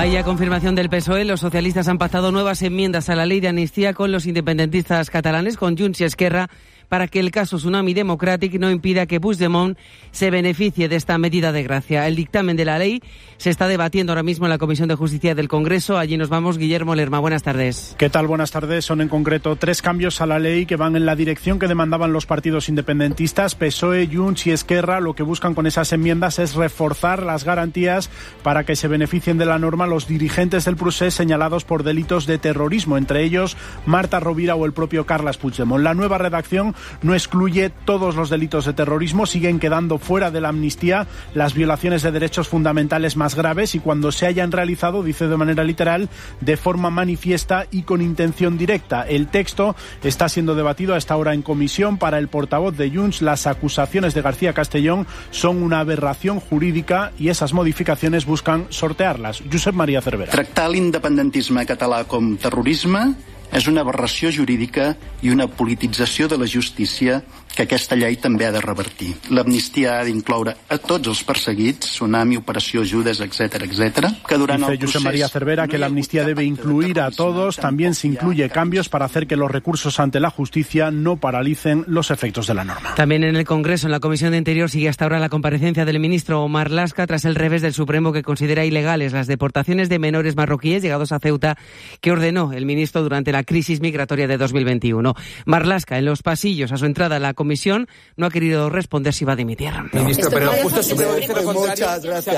Hay confirmación del PSOE. Los socialistas han pactado nuevas enmiendas a la ley de amnistía con los independentistas catalanes, con Junts y Esquerra, para que el caso Tsunami Democratic no impida que Puigdemont se beneficie de esta medida de gracia. El dictamen de la ley se está debatiendo ahora mismo en la Comisión de Justicia del Congreso. Allí nos vamos. Guillermo Lerma, buenas tardes. ¿Qué tal? Buenas tardes. Son en concreto 3 cambios a la ley que van en la dirección que demandaban los partidos independentistas, PSOE, Junts y Esquerra. Lo que buscan con esas enmiendas es reforzar las garantías para que se beneficien de la norma los dirigentes del procés señalados por delitos de terrorismo, entre ellos Marta Rovira o el propio Carles Puigdemont. La nueva redacción no excluye todos los delitos de terrorismo, siguen quedando fuera de la amnistía las violaciones de derechos fundamentales más graves y cuando se hayan realizado, dice de manera literal, de forma manifiesta y con intención directa. El texto está siendo debatido a esta hora en comisión. Para el portavoz de Junts, las acusaciones de García Castellón son una aberración jurídica y esas modificaciones buscan sortearlas. Josep María Cervera. Tractar l'independentisme català com terrorisme és una aberració jurídica i una politització de la justícia que aquesta llei també ha de revertir. L'amnistia ha d'incloure a tots els perseguits, Tsunami, Operació Judes, etcétera, etcétera. Que durant el Dice José María Cervera que la amnistía debe incluir a todos. También se incluye cambios para hacer que los recursos ante la justicia no paralicen los efectos de la norma. También en el Congreso, en la Comisión de Interior, sigue hasta ahora la comparecencia del ministro Marlaska tras el revés del Supremo, que considera ilegales las deportaciones de menores marroquíes llegados a Ceuta que ordenó el ministro durante la crisis migratoria de 2021. Marlaska, en los pasillos a su entrada a la comisión, no ha querido responder si va a dimitir. Ministro, pero justo muchas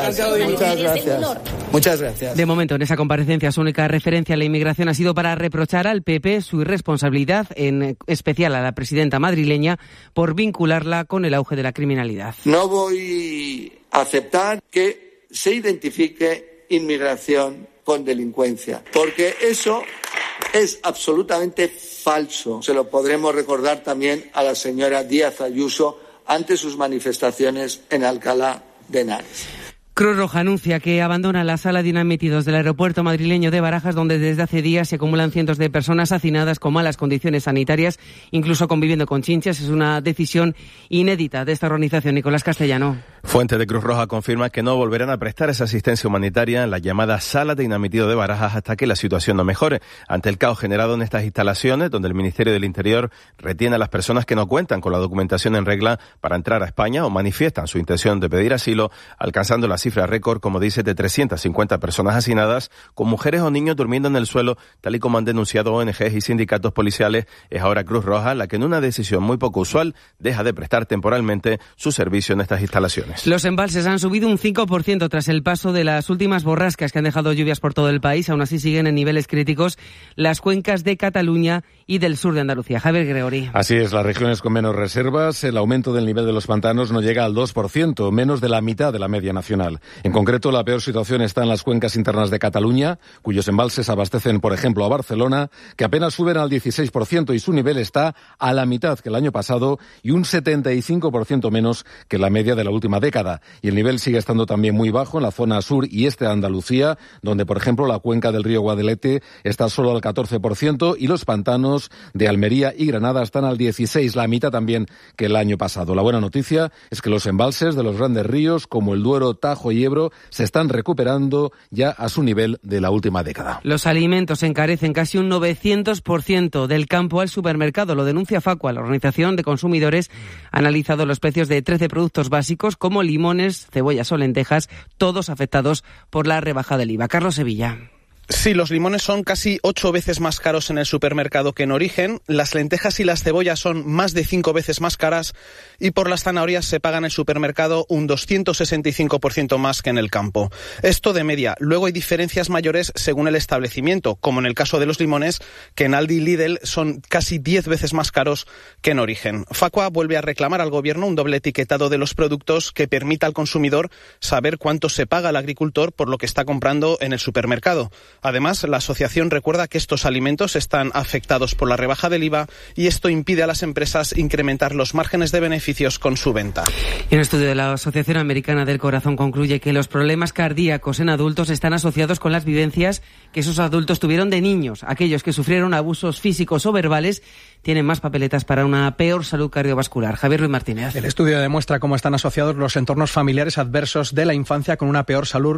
gracias. Muchas gracias. De momento, en esa comparecencia, su única referencia a la inmigración ha sido para reprochar al PP su irresponsabilidad, en especial a la presidenta madrileña, por vincularla con el auge de la criminalidad. No voy a aceptar que se identifique inmigración con delincuencia, porque eso es absolutamente falso. Se lo podremos recordar también a la señora Díaz Ayuso ante sus manifestaciones en Alcalá de Henares. Cruz Roja anuncia que abandona la sala de inadmitidos del aeropuerto madrileño de Barajas, donde desde hace días se acumulan cientos de personas hacinadas con malas condiciones sanitarias, incluso conviviendo con chinches. Es una decisión inédita de esta organización. Nicolás Castellano. Fuentes de Cruz Roja confirman que no volverán a prestar esa asistencia humanitaria en la llamada sala de inadmitidos de Barajas hasta que la situación no mejore. Ante el caos generado en estas instalaciones, donde el Ministerio del Interior retiene a las personas que no cuentan con la documentación en regla para entrar a España o manifiestan su intención de pedir asilo, alcanzando la cifra récord, como dice, de 350 personas hacinadas, con mujeres o niños durmiendo en el suelo, tal y como han denunciado ONGs y sindicatos policiales. Es ahora Cruz Roja la que, en una decisión muy poco usual, deja de prestar temporalmente su servicio en estas instalaciones. Los embalses han subido un 5% tras el paso de las últimas borrascas que han dejado lluvias por todo el país. Aún así siguen en niveles críticos las cuencas de Cataluña y del sur de Andalucía. Javier Gregory. Así es, las regiones con menos reservas, el aumento del nivel de los pantanos no llega al 2%, menos de la mitad de la media nacional. En concreto, la peor situación está en las cuencas internas de Cataluña, cuyos embalses abastecen, por ejemplo, a Barcelona, que apenas suben al 16% y su nivel está a la mitad que el año pasado y un 75% menos que la media de la última década. Y el nivel sigue estando también muy bajo en la zona sur y este de Andalucía, donde, por ejemplo, la cuenca del río Guadelete está solo al 14% y los pantanos de Almería y Granada están al 16%, la mitad también que el año pasado. La buena noticia es que los embalses de los grandes ríos, como el Duero, Tajo y Ebro, se están recuperando ya a su nivel de la última década. Los alimentos se encarecen casi un 900% del campo al supermercado. Lo denuncia Facua. La Organización de Consumidores ha analizado los precios de 13 productos básicos como limones, cebollas o lentejas, todos afectados por la rebaja del IVA. Carlos Sevilla. Sí, los limones son casi 8 veces más caros en el supermercado que en origen, las lentejas y las cebollas son más de 5 veces más caras y por las zanahorias se paga en el supermercado un 265% más que en el campo. Esto de media. Luego hay diferencias mayores según el establecimiento, como en el caso de los limones, que en Aldi y Lidl son casi 10 veces más caros que en origen. Facua vuelve a reclamar al gobierno un doble etiquetado de los productos que permita al consumidor saber cuánto se paga al agricultor por lo que está comprando en el supermercado. Además, la asociación recuerda que estos alimentos están afectados por la rebaja del IVA y esto impide a las empresas incrementar los márgenes de beneficios con su venta. Y un estudio de la Asociación Americana del Corazón concluye que los problemas cardíacos en adultos están asociados con las vivencias que esos adultos tuvieron de niños. Aquellos que sufrieron abusos físicos o verbales tienen más papeletas para una peor salud cardiovascular. Javier Ruiz Martínez. El estudio demuestra cómo están asociados los entornos familiares adversos de la infancia con una peor salud